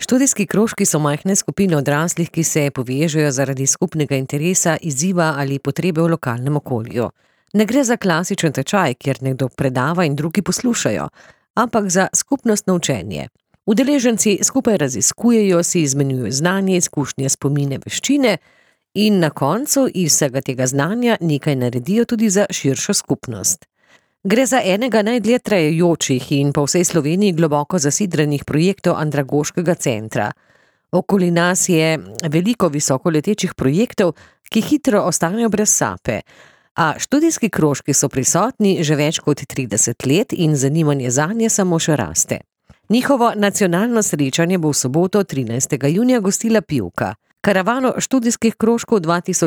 Študijski krožki so majhne skupine odraslih, ki se povežejo zaradi skupnega interesa, izziva ali potrebe v lokalnem okolju. Ne gre za klasičen tečaj, kjer nekdo predava in drugi poslušajo, ampak za skupnostno učenje. Udeleženci skupaj raziskujejo, si izmenjujejo znanje, izkušnje, spomine, veščine in na koncu iz vsega tega znanja nekaj naredijo tudi za širšo skupnost. Gre za enega najdlje trajajočih in po vsej Sloveniji globoko zasidrenih projektov Andragoškega centra. Okoli nas je veliko visokoletečih projektov, ki hitro ostanejo brez sape, a študijski krožki so prisotni že več kot 30 let in zanimanje zanje samo še raste. Njihovo nacionalno srečanje bo v soboto 13. junija gostila Pivka. Karavano študijskih krožkov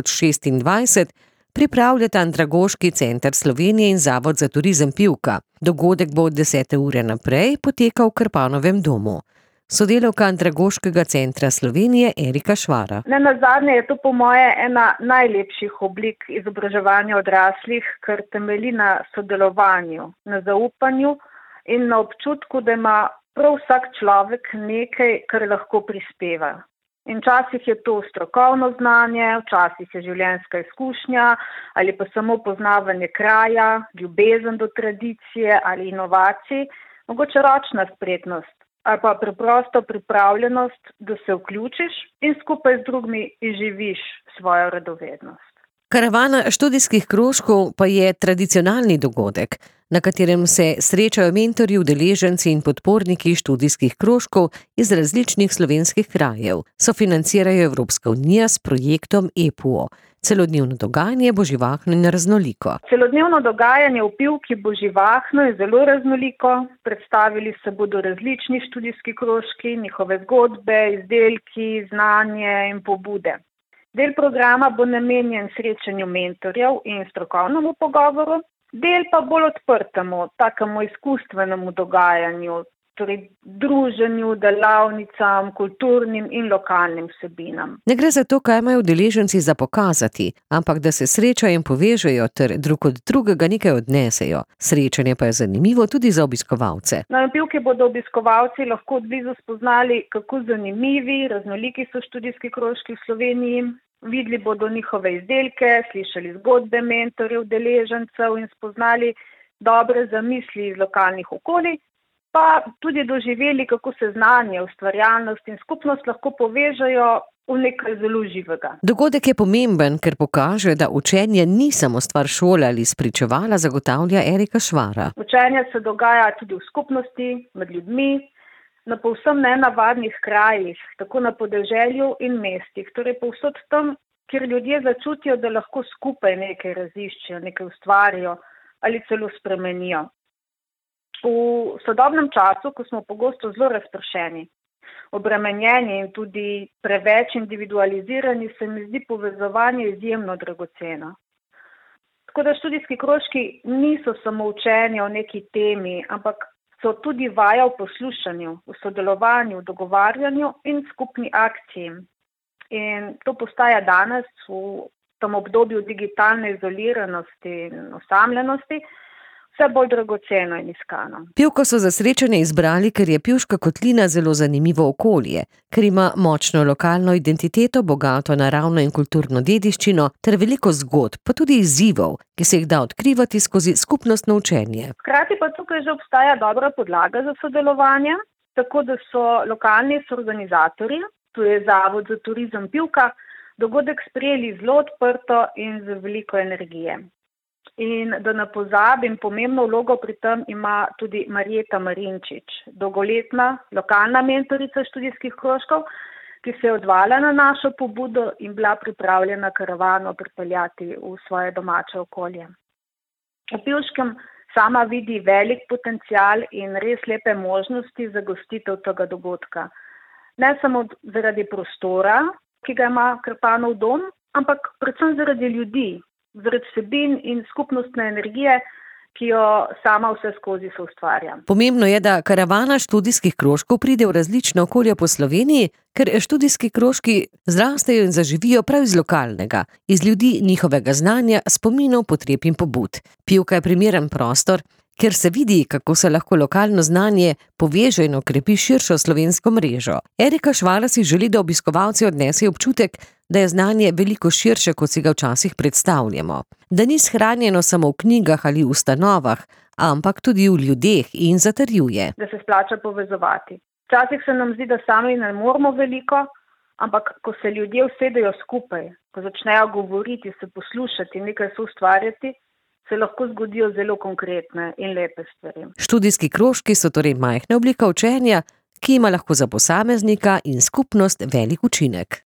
2026 pripravljata Andragoški center Slovenije in Zavod za turizem Pivka. Dogodek bo od 10. ure naprej potekal v Krpanovem domu. Sodelavka Andragoškega centra Slovenije Erika Švara. Nenazadnje je to po moje ena najlepših oblik izobraževanja odraslih, ker temelji na sodelovanju, na zaupanju in na občutku, da ima prav vsak človek nekaj, kar lahko prispeva. In včasih je to strokovno znanje, včasih je življenjska izkušnja ali pa samo poznavanje kraja, ljubezen do tradicije ali inovacij, mogoče ročna spretnost ali pa preprosto pripravljenost, da se vključiš in skupaj z drugimi izživiš svojo radovednost. Karavana študijskih krožkov pa je tradicionalni dogodek, na katerem se srečajo mentorji, udeleženci in podporniki študijskih krožkov iz različnih slovenskih krajev. Sofinancirajo Evropska unija s projektom EPUO. Celodnevno dogajanje bo živahno in raznoliko. Celodnevno dogajanje v Pivki bo živahno in zelo raznoliko. Predstavili se bodo različni študijski krožki, njihove zgodbe, izdelki, znanje in pobude. Del programa bo namenjen srečanju mentorjev in strokovnemu pogovoru, del pa bolj odprtemu, takemu izkustvenemu dogajanju, torej druženju, delavnicam, kulturnim in lokalnim vsebinam. Ne gre za to, kaj imajo udeleženci za pokazati, ampak da se srečajo in povežejo ter drug od drugega nekaj odnesejo. Srečanje pa je zanimivo tudi za obiskovalce. Na Pivki bodo obiskovalci lahko od blizu spoznali, kako zanimivi, raznoliki so študijski krožki v Sloveniji. Videli bodo njihove izdelke, slišali zgodbe mentorjev, udeležencev in spoznali dobre zamisli iz lokalnih okolij, pa tudi doživeli, kako se znanje, ustvarjalnost in skupnost lahko povežejo v nekaj zelo živega. Dogodek je pomemben, ker pokaže, da učenje ni samo stvar šole ali spričevala, zagotavlja Erika Švara. Učenje se dogaja tudi v skupnosti, med ljudmi, na povsem nenavadnih krajih, tako na podeželju in mestih, torej povsod tam, kjer ljudje začutijo, da lahko skupaj nekaj raziščejo, nekaj ustvarijo ali celo spremenijo. V sodobnem času, ko smo pogosto zelo razpršeni, obremenjeni in tudi preveč individualizirani, se mi zdi povezovanje izjemno dragoceno. Tako da študijski krožki niso samo učenje o neki temi, ampak so tudi vaja v poslušanju, v sodelovanju, v dogovarjanju in skupni akciji. In to postaja danes v tem obdobju digitalne izoliranosti in osamljenosti vse bolj dragoceno in iskano. Pivko so za srečanje izbrali, ker je Pivška kotlina zelo zanimivo okolje, ker ima močno lokalno identiteto, bogato naravno in kulturno dediščino ter veliko zgodb, pa tudi izzivov, ki se jih da odkrivati skozi skupnostno učenje. Hkrati pa tukaj že obstaja dobra podlaga za sodelovanje, tako da so lokalni organizatorji, tu je Zavod za turizem Pivka, dogodek sprejeli zelo odprto in z veliko energije. In da ne pozabim, pomembno vlogo pri tem ima tudi Marjeta Marinčič, dolgoletna lokalna mentorica študijskih krožkov, ki se je odzvala na našo pobudo in bila pripravljena karavano pripeljati v svoje domače okolje. V Pivškem sama vidi velik potencial in res lepe možnosti za gostitev tega dogodka. Ne samo zaradi prostora, ki ga ima Krpanov dom, ampak predvsem zaradi ljudi, zaradi vsebin in skupnostne energije, ki jo sama vse skozi soustvarja. Pomembno je, da karavana študijskih krožkov pride v različna okolja po Sloveniji, ker študijski krožki zrastejo in zaživijo prav iz lokalnega, iz ljudi, njihovega znanja, spominov, potreb in pobud. Pivka je primeren prostor, kjer se vidi, kako se lahko lokalno znanje poveže in okrepi širšo slovensko mrežo. Erika Švala si želi, da obiskovalci odnesejo občutek, da je znanje veliko širše, kot si ga včasih predstavljamo. Da ni shranjeno samo v knjigah ali ustanovah, ampak tudi v ljudeh in zatrjuje. Da se splača povezovati. Včasih se nam zdi, da sami ne moramo veliko, ampak ko se ljudje usedejo skupaj, ko začnejo govoriti, se poslušati, nekaj soustvarjati, se lahko zgodijo zelo konkretne in lepe stvari. Študijski krožki so torej majhna oblika učenja, ki ima lahko za posameznika in skupnost velik učinek.